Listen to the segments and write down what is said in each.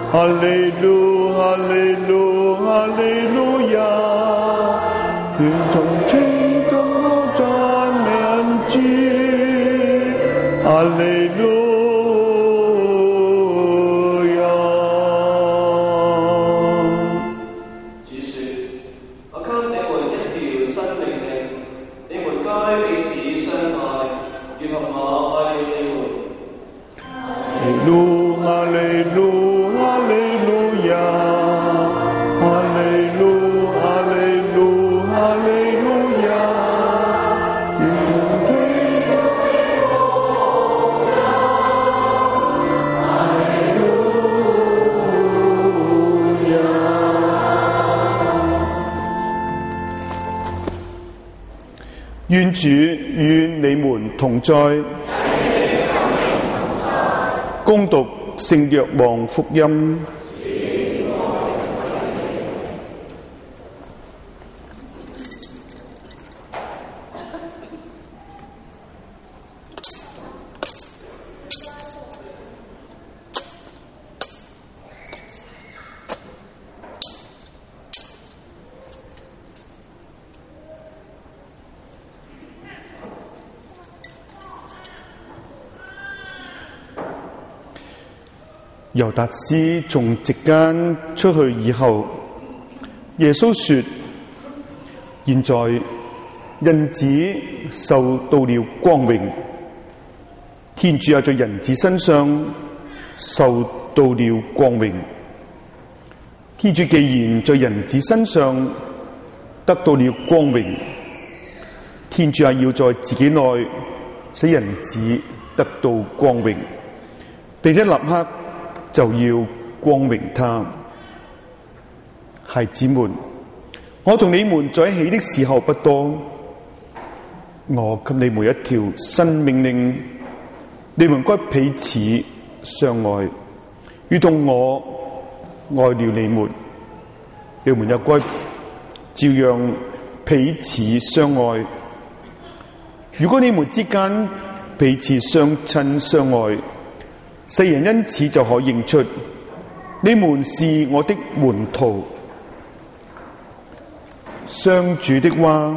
哈利路，哈利路，哈利路亞，願同情感我讚美主，哈利路。願主與你們同在。恭讀聖若望福音。猶達斯從席間出去以後，耶穌說：現在人子受到了光榮，天主也在人子身上受到了光榮。天主既然在人子身上得到了光榮，天主也要在自己內使人子得到光榮，並且立刻就要光榮他。孩子們，我同你們在一起的時候不多，我給你們一條新命令，你們該彼此相愛，如同我愛了你們，你們也該照樣彼此相愛。如果你們之間彼此相親相愛，世人因此就可認出你們是我的門徒。上主的話。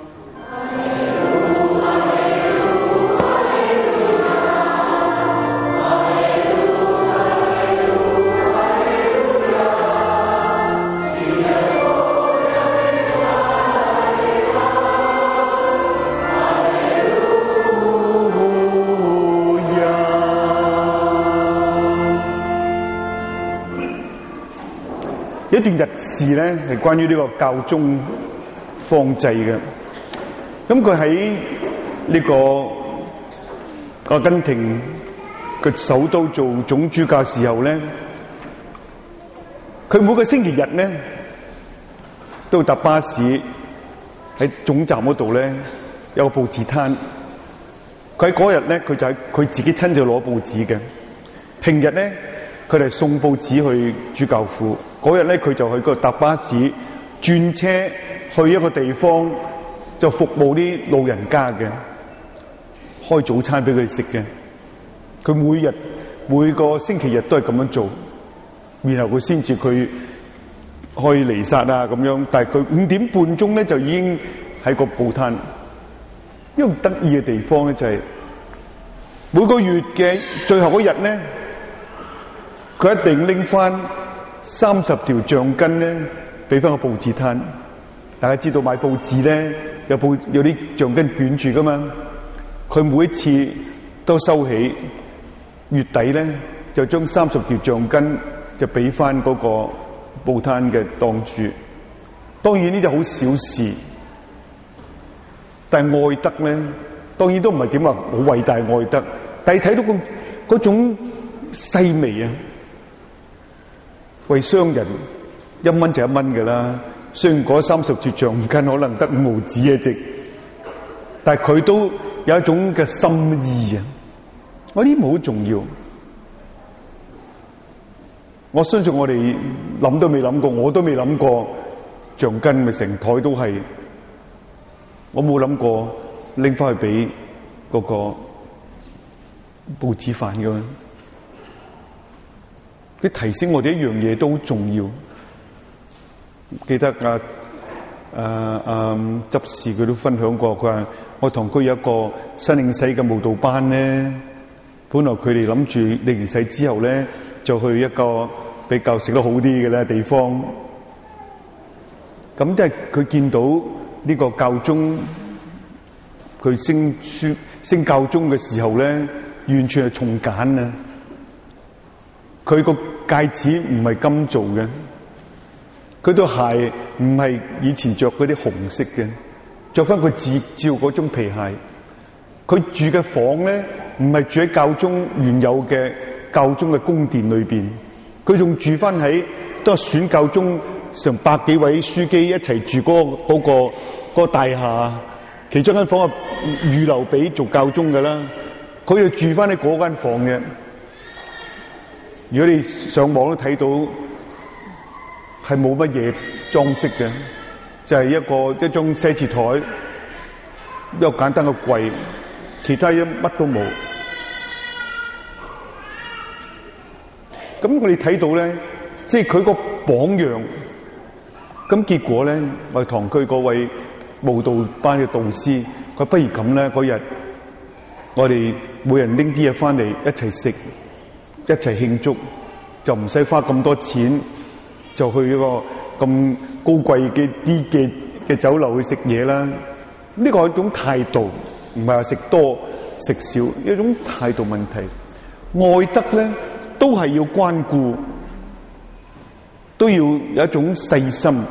一段日事咧，係關於呢個教宗方濟嘅。咁佢喺呢個阿根廷嘅首都做總主教時候咧，佢每個星期日咧都搭巴士喺總站嗰度咧有個報紙攤。佢喺嗰日咧，佢就喺佢自己親自攞報紙嘅。平日咧，佢哋送報紙去主教府。嗰日咧，佢就去嗰度搭巴士轉車去一個地方，就服務啲老人家嘅，開早餐俾佢哋食嘅。佢每個星期日都係咁樣做，然後佢先至佢開彌撒啊咁樣。但係佢5點半鐘咧就已經喺個報攤。一個得意嘅地方咧就係每個月嘅最後嗰日咧，佢一定拎翻30條橡筋咧，俾翻個報紙攤。大家知道買報紙咧，有啲橡筋捲住噶嘛。佢每一次都收起，月底咧就將30條橡筋就俾翻嗰個報攤嘅檔主。當然呢啲好小事，但係愛德咧，當然都唔係點話好偉大愛德，但係睇到嗰種細微啊。為商人1蚊就1蚊㗎啦，雖然嗰30條橡筋可能得5毫子嘅值，但係佢都有一種嘅心意啊！我呢啲好重要。我相信我哋諗都未諗過，我都未諗過橡筋咪成台都係，我冇諗過拎翻去俾嗰個報紙販㗎嘛。 佢提醒我哋一樣嘢都好重要。記得執事佢都分享過，佢話我堂區有一個新領洗嘅慕道班咧，本來佢哋諗住領完洗之後咧，就去一個比較食得好啲嘅咧地方。咁即係佢見到呢個教宗，佢升教宗嘅時候咧，完全係重簡啊！佢個戒指唔係金做嘅，佢對鞋唔係以前着嗰啲紅色嘅，着翻佢自照嗰種皮鞋。佢住嘅房咧，唔係住喺教宗原有嘅教宗嘅宮殿裏邊，佢仲住翻喺都係選教宗成百幾位書記一齊住嗰個大廈，其中間房係預留俾做教宗㗎啦。佢就住翻喺嗰間房嘅。如果你上網都睇到，係冇乜嘢裝飾嘅，就係一張寫字台，一個簡單嘅櫃，其他嘢乜都冇。咁我哋睇到咧，即係佢個榜樣。咁結果咧，我哋堂區嗰位慕道班嘅導師，佢不如咁咧，嗰日我哋每人拎啲嘢翻嚟一齊食，一齊慶祝，就唔使花咁多錢，就去一個咁高貴嘅酒樓去食嘢啦。呢個係一種態度，唔係話食多食少，一種態度問題。愛德咧都係要關顧，都要有一種細心。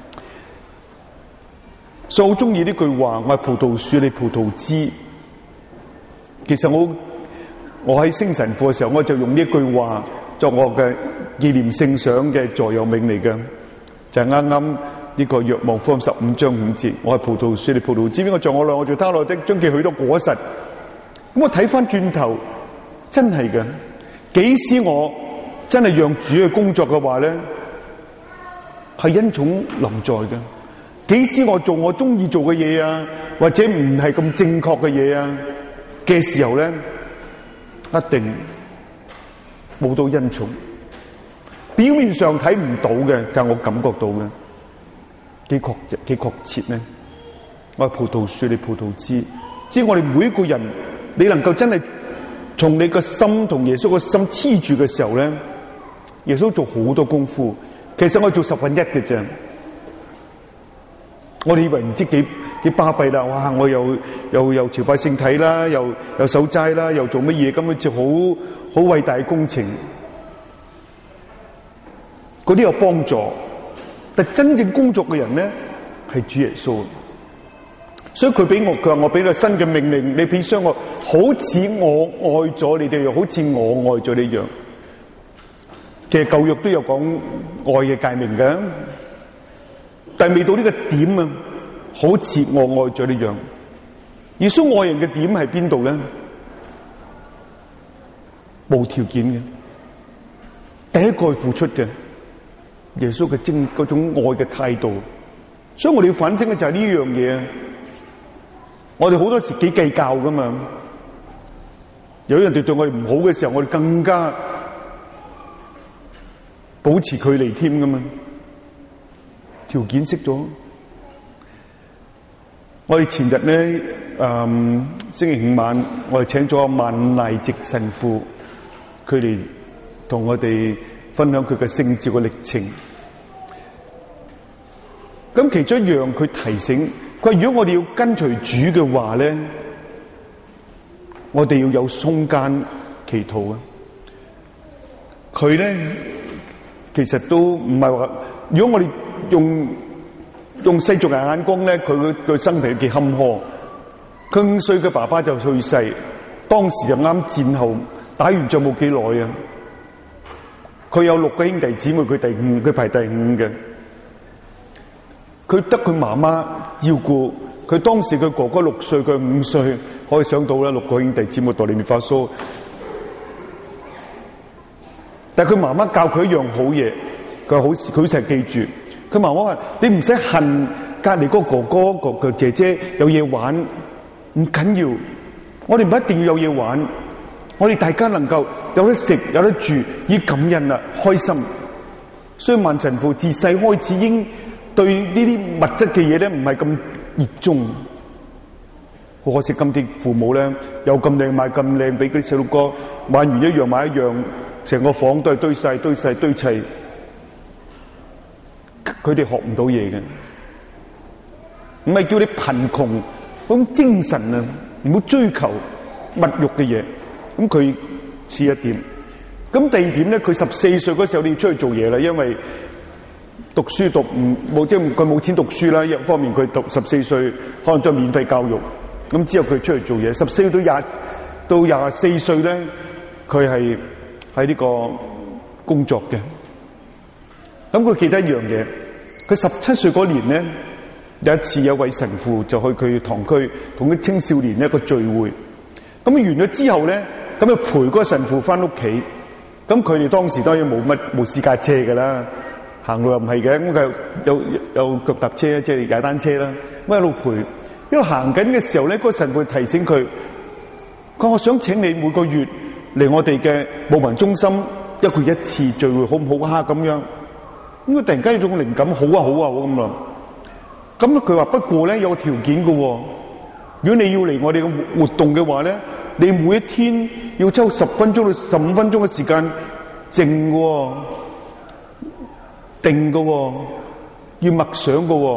所以我好中意呢句話，我係葡萄樹，你葡萄枝。其實我喺升神父嘅時候，我就用呢句話作我嘅紀念聖上嘅座右銘嚟嘅，就係啱啱呢個若望福音15章5節，我係葡萄樹，你葡萄枝，邊個像我來，我做他來的，將結許多果實。咁我睇翻轉頭，真係嘅，幾時我真係讓主去工作嘅話咧，係恩寵臨在嘅。幾時我做我中意做嘅嘢啊，或者唔係咁正確嘅嘢啊嘅時候咧，一定冇到恩寵。表面上睇唔到嘅，但係我感覺到嘅，幾確切咧。我係葡萄樹，你葡萄枝。只要我哋每一個人，你能夠真係從你個心同耶穌個心黐住嘅時候咧，耶穌做好多功夫。其實我做1/10嘅啫。我哋以為唔知幾巴閉啦，哇！我又朝拜聖體啦，又守齋啦，又做乜嘢？咁樣就好偉大嘅工程。嗰啲有幫助，但真正工作嘅人咧係主耶穌。所以佢話我俾個新嘅命令，你必須我好似我愛咗你哋一樣，好似我愛咗你一樣。其實舊約都有講愛嘅誡命嘅。但係未到呢個點啊，好似我愛咗呢樣。耶穌愛人嘅點係邊度咧？無條件嘅，第一個去付出嘅，耶穌嘅嗰種愛嘅態度。所以我哋要反省嘅就係呢樣嘢。我哋好多時幾計較噶嘛，有人哋對我哋唔好嘅時候，我哋更加保持距離添噶嘛。條件識咗，我哋前日咧，星期5晚，我哋請咗萬賴直神父，佢哋同我哋分享佢嘅聖召嘅歷程。咁其中一樣，佢提醒佢話：如果我哋要跟隨主嘅話咧，我哋要有空間祈禱啊。佢咧其實都唔係話，如果我哋用世俗人眼光咧，佢生平幾坎坷。佢5歲嘅爸爸就去世，當時就啱戰後打完仗冇幾耐啊。佢有6個兄弟姊妹，佢排第5嘅。佢得佢媽媽照顧，佢當時佢哥哥6歲，佢5歲，可以想到啦，6個兄弟姊妹代你面發蘇。但係佢媽媽教佢一樣好嘢，佢成日記住。佢媽媽話：你唔使恨隔籬嗰個哥哥個姐姐有嘢玩，唔緊要。我哋唔一定要有嘢玩， 我哋大家能夠有得食有得住，已感恩啦，開心。所以萬神父自細開始已經對呢啲物質嘅嘢咧唔係咁熱衷。好可惜今天父母咧有咁靚買咁靚俾嗰啲細路哥，買完一樣買一樣，成個房都係堆砌，佢哋學唔到嘢嘅。唔係叫你貧窮，嗰種精神啊，唔好追求物欲嘅嘢。咁佢似一點。咁第二點咧，佢14歲嗰時候你要出去做嘢啦，因為讀書讀唔冇，即係佢冇錢讀書啦。一方面佢讀14歲可能都係免費教育，咁之後佢出去做嘢。14到24歲咧，佢係喺呢個工作嘅。咁佢記得一樣嘢，佢17歲嗰年咧，有一次有位神父就去佢堂區同啲青少年一個聚會。咁完咗之後咧，咁就陪嗰個神父翻屋企。咁佢哋當時當然冇私家車㗎啦，行路又唔係嘅，咁佢有腳踏車，即係踩單車啦。咁一路陪，一路行緊嘅時候咧，嗰個神父提醒佢，我想請你每個月嚟我哋嘅牧民中心1個月1次聚會，好唔好啊？咁樣，咁佢突然間有種靈感，好啊咁啦。咁佢話不過咧有個條件嘅，如果你要嚟我哋嘅活動嘅話咧，你每一天要抽10分鐘到15分鐘嘅時間靜嘅，定嘅，要默想嘅。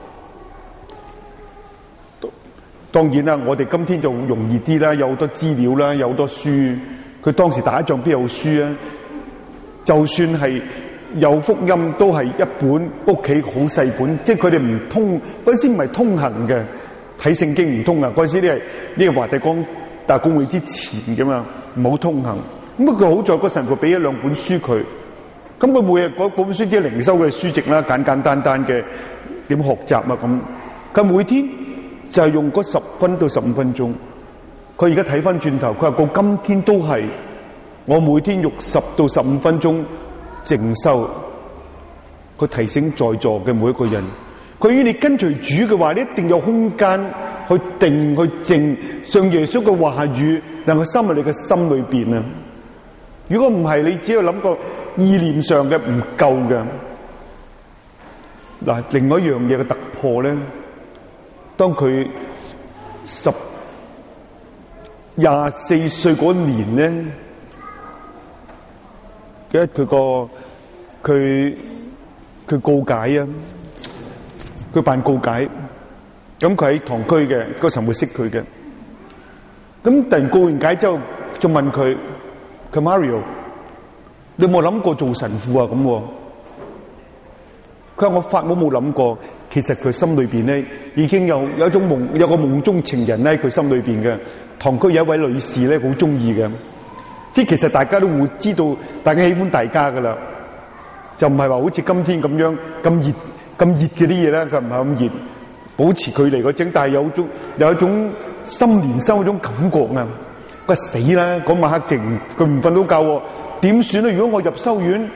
當然啦，我哋今天就容易啲啦，有好多資料啦，有好多書。佢當時打仗邊有書啊？就算係有福音，都係一本屋企好細本，即係佢哋唔通嗰陣時唔係通行嘅，睇聖經唔通啊！嗰陣時呢個華帝講大公會之前嘅嘛，唔好通行。咁佢好在個神父俾1-2本書佢，咁佢每日嗰本書即係靈修嘅書籍啦，簡單嘅點學習啊咁。佢每天就係用嗰10分到15分鐘。佢而家睇翻轉頭，佢話到今天都係我每天用10到15分鐘靜修。佢提醒在座嘅每一個人，佢要你跟隨主嘅話，你一定有空間去定去靜，上耶穌嘅話語能夠深入你嘅心裏邊啊！如果唔係，你只有諗個意念上嘅唔夠嘅。嗱，另外一樣嘢嘅突破咧，當佢24歲嗰年咧，記得佢告解啊，佢辦告解，咁佢喺堂區嘅，嗰神會識佢嘅。咁突然告完解之後，就問佢Mario， 你有冇諗過做神父啊？咁佢話我冇諗過。其實佢心裏邊咧已經有一種夢，有個夢中情人咧，佢心裏邊嘅。堂區有一位女士咧，好中意嘅。即係其實大家都會知道，大家喜歡大家噶啦，就唔係話好似今天咁樣咁熱嘅啲嘢咧，佢唔係咁熱，保持距離嗰種，但係有一種心連心嗰種感覺啊！佢話死啦，嗰晚黑靜，佢唔瞓到覺，點算咧？如果我入修院，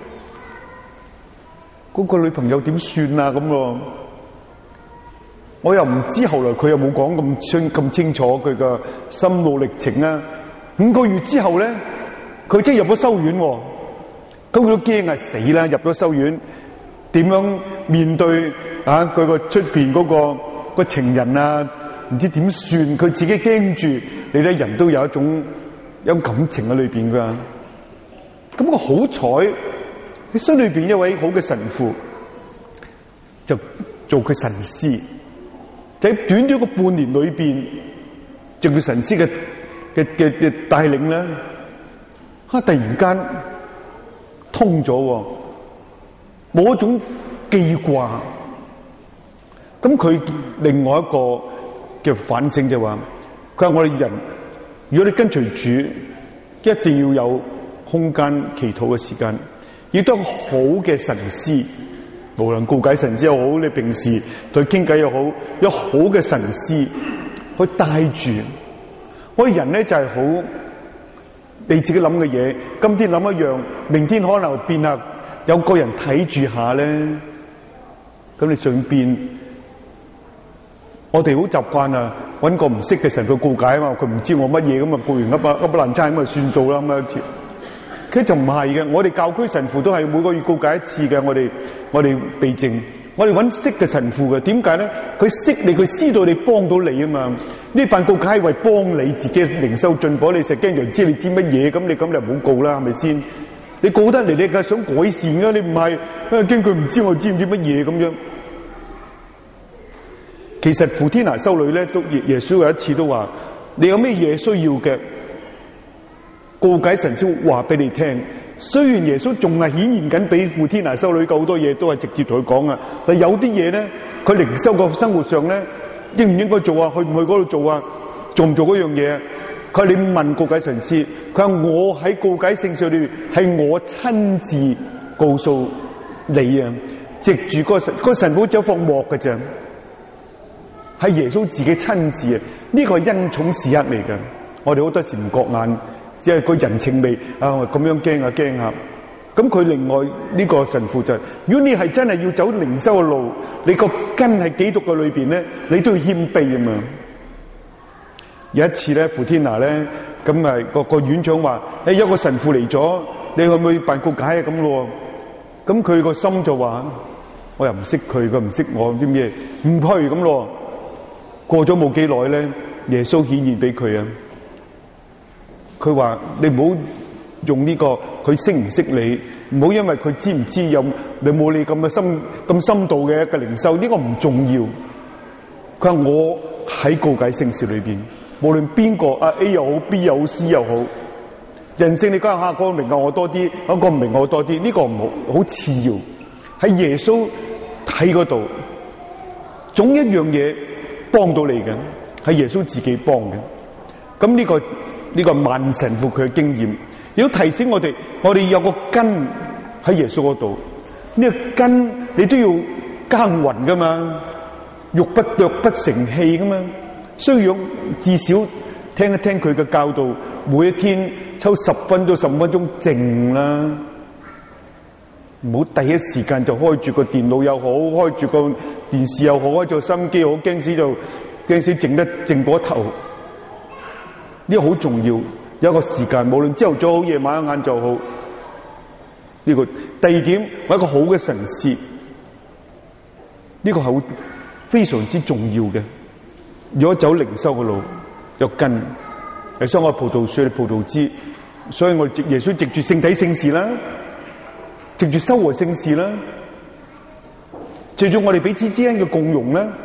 嗰個女朋友點算啊？咁咯，我又唔知後來佢又冇講咁清楚佢嘅心路歷程啊。5個月之後咧，佢即係入咗修院，咁佢都驚啊！死啦，入咗修院，點樣面對啊？佢個出邊嗰個情人啊，唔知點算？佢自己驚住，你睇人都有一種感情喺裏邊噶。咁我好彩，喺心裏邊一位好嘅神父，就做佢神師。就喺短短個半年裏邊，做佢神師嘅帶領咧，突然間通咗，冇一種記掛。咁佢另外一個嘅反省就話，佢話我哋人，如果你跟隨主，一定要有空間祈禱嘅時間，亦都好嘅神師，無論告解神師又好，你平時對佢傾偈又好，有好嘅神師去帶住。我哋人咧就係好你自己諗嘅嘢，今天諗一樣，明天可能變下，有個人睇住下咧，咁你想變？我哋好習慣啊， 揾個唔識嘅神去告解啊嘛，佢唔知我乜嘢咁啊，告完噏爛差咁啊算數啦咁啊。佢就唔係嘅，我哋教區神父都係每個月告解一次嘅，我哋備證，我哋揾識嘅神父嘅，點解咧？佢識你，佢知道你幫到你啊嘛。呢辦告解係為幫你自己靈修進步，你成驚人知你知乜嘢，咁你唔好告啦，係咪先？你告得嚟，你梗係想改善噶，你唔係驚佢唔知我知唔知乜嘢咁樣。其實傅天娜修女咧，都耶穌有一次都話：你有咩嘢需要嘅？告解神先話俾你聽，雖然耶穌仲係顯現緊俾傅天娜修女好多嘢，都係直接同佢講啊。但係有啲嘢咧，佢靈修個生活上咧，應唔應該做啊？去唔去嗰度做啊？做唔做嗰樣嘢？佢話你問告解神師，佢話我喺告解聖事裏邊係我親自告訴你啊，藉住個神父只有放幕嘅啫，係耶穌自己親自啊，呢個係恩寵時刻嚟嘅。我哋好多時唔覺眼。只係個人情味啊，咁樣驚下。咁佢另外呢個神父就係，如果你係真係要走靈修嘅路，你個根係基督嘅裏邊咧，你都要謙卑啊嘛。有一次咧，傅天娜咧，咁啊個院長話：有個神父嚟咗，你可唔可以辦告解啊？咁咯。咁佢個心就話：我又唔識佢，佢唔識我啲咩，唔去咁咯。過咗冇幾耐咧，耶穌顯現俾佢啊。佢話：你唔好用呢個，佢識唔識你？唔好因為佢知唔知有你冇你咁深度嘅一個靈修，呢個唔重要。佢話我喺告解聖事裏邊，無論邊個啊 A 又好 B 又好 C 又好，人性你講下個明我多啲，嗰個唔明我多啲，呢個唔好次要。喺耶穌喺嗰度，總一樣嘢幫到你嘅，係耶穌自己幫嘅。咁呢個萬神父佢嘅經驗，亦都提醒我哋有個根喺耶穌嗰度。呢個根你都要耕耘噶嘛，玉不琢不成器噶嘛，需要至少聽一聽佢嘅教導，每一天抽10分到15分鐘靜啦，唔好第一時間就開住個電腦又好，開住個電視又好，開住收音機又好，驚死靜過頭。呢個好重要，有一個時間，無論朝頭早好、夜晚晏晝好。呢個第二點，我一個好嘅神師，呢個係非常之重要嘅。如果走靈修嘅路，有根，係所謂葡萄樹、葡萄枝，所以我哋耶穌藉住聖體聖事啦，藉住修和聖事啦，藉住我哋彼此之間嘅共融啦。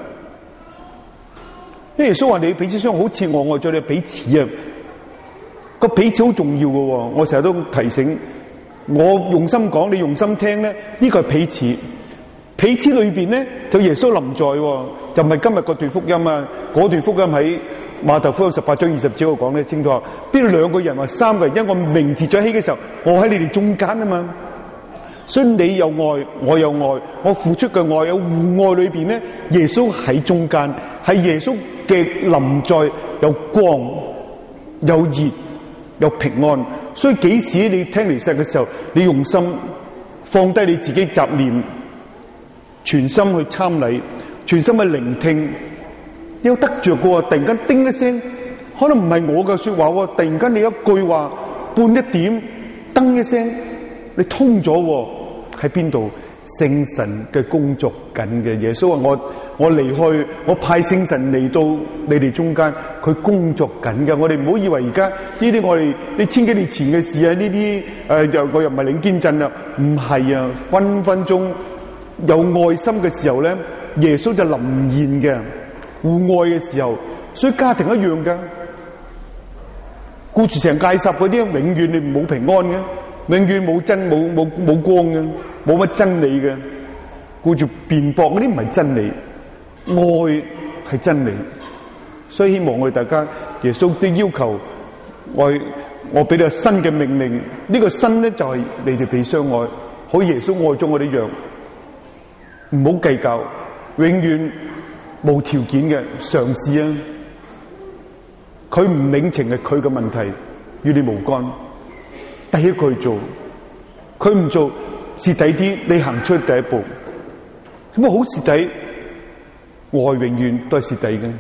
耶穌話：你彼此相好似我愛咗你彼此啊！個彼此好重要嘅。我成日都提醒我用心講，你用心聽咧。呢個係彼此，彼此裏邊咧就耶穌臨在，就唔係今日嗰段福音啊！嗰段福音喺馬太福音18章20節我講得清楚。邊兩個人或3個人因我名字在起嘅時候，我喺你哋中間啊嘛。所以你有愛，我有愛，我付出嘅愛有互愛裏邊咧，耶穌喺中間，係耶穌嘅臨在，有光、有熱、有平安。所以幾時你聽彌撒嘅時候，你用心放低你自己雜念，全心去參禮，全心去聆聽，有得着嘅。突然間叮一聲，可能唔係我嘅說話，突然間你一句話，半一點，噔一聲，你通咗。喺邊度？聖神嘅工作緊嘅。耶穌話：我離開，我派聖神嚟到你哋中間，佢工作緊嘅。我哋唔好以為而家呢啲我哋你千幾年前嘅事啊，呢啲我又唔係領堅振啦，唔係啊，分分鐘有愛心嘅時候咧，耶穌就臨現嘅，互愛嘅時候，所以家庭一樣噶，顧住成戒十嗰啲，永遠你冇平安嘅。永遠冇光嘅，冇乜真理嘅，顧住辯駁嗰啲唔係真理，愛係真理。所以希望我哋大家，耶穌都要求我俾你個新嘅命令，呢個新咧就係你哋被相愛，好似耶穌愛咗我哋一樣，唔好計較，永遠無條件嘅嘗試啊！佢唔領情係佢嘅問題，與你無干。第一個去做，佢唔做蝕底啲，你行出第一步，咁啊好蝕底，愛永遠都係蝕底嘅。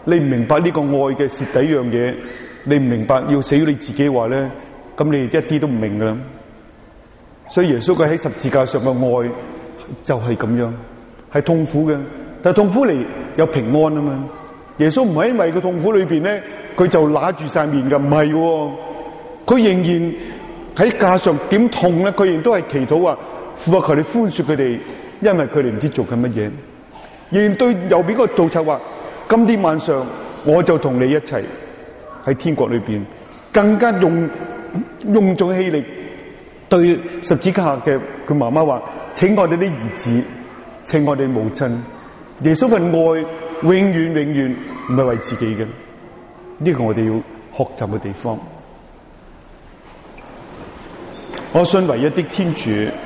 你唔明白呢個愛嘅蝕底樣嘢，你唔明白要死咗你自己話咧，咁你一啲都唔明噶啦。所以耶穌佢喺十字架上嘅愛就係咁樣，係痛苦嘅，但係痛苦嚟有平安啊嘛。耶穌唔係因為個痛苦裏邊咧，佢就揦住晒面噶，唔係喎，佢仍然喺架上點痛咧，佢仍然都係祈禱話，父啊，求你寬恕佢哋，因為佢哋唔知做緊乜嘢。仍然對右邊個盜賊話，今天晚上我就同你一齊喺天國裏邊，更加用盡氣力對十字架下嘅佢媽媽話，請愛你啲兒子，請愛你母親。耶穌嘅愛永遠唔係為自己嘅，呢個我哋要學習嘅地方。我信唯一的天主。